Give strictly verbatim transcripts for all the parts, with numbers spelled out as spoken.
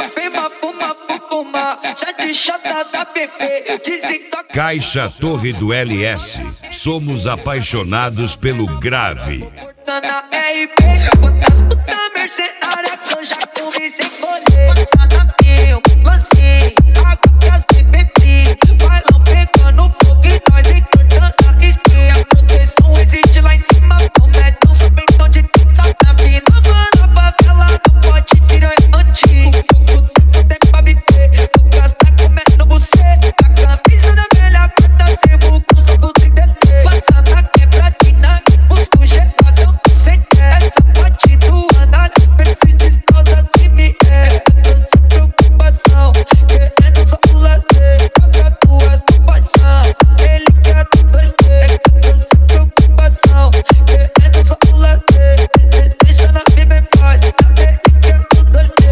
fuma, fuma, fuma, já de chata da P P, dizem que toca. Caixa Torre do L S, somos apaixonados pelo grave. Na R P, quantas puta mercenária que eu já comi sem colher. Passada fio, lancei, água pras B B P. Vai lá pegando fogo e nós entortando a espinha. A proteção existe lá em cima, cometam só pentão de tinta. Na vida, mano, a favela não pode tirar antigo. Pouco tempo tem pra bater, tu gasta comendo buceta. A camisa da velha guarda, sebo com soco trinta e três. Passa na quebradina, busco geladão. Essa parte do análise, pense descausa se me é. Tô sem preocupação, querendo só o lazer. Paga tuas no paixão, ele quer do dois D. Tô sem preocupação, querendo só o lazer. Deixa na vida em paz, ele quer do dois D.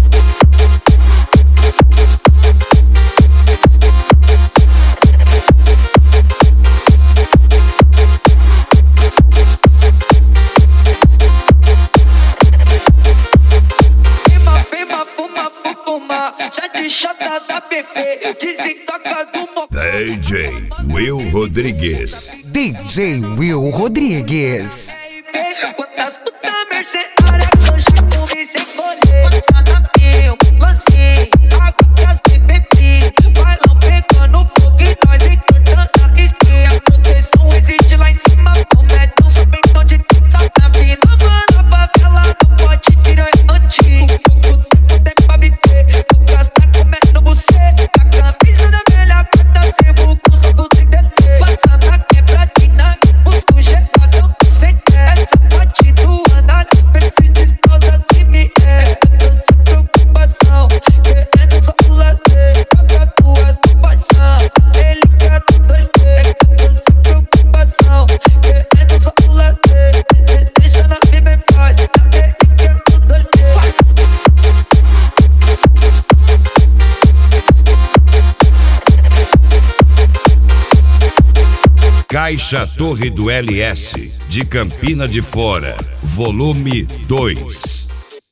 Já de chata da P P, dizem toca do mo... D J Will Rodrigues. D J Will Rodrigues. Quantas puta mercenária que eu já comi sem colher. Passada fio, lancei, água pras B B P. Vai lá pegando fogo e nós entortando a espinha. A proteção existe lá em cima, cometam só pentão de tinta. Na vida, mano, a favela não pode tirar antigo. Pouco tempo tem pra bater, tu gasta comendo buceta. A camisa da velha guarda, sebo com soco trinta e três. Passa na quebradina, busco geladão. Sem essa parte do análise, pense descausa se me é. Tô sem preocupação, querendo só o lazer. Paga tuas no paixão, ele quer do dois D. Tô sem preocupação, querendo só o lazer. Deixa na vida em paz, ele quer do dois D. Caixa Torre do L S, de Campina de Fora, volume dois.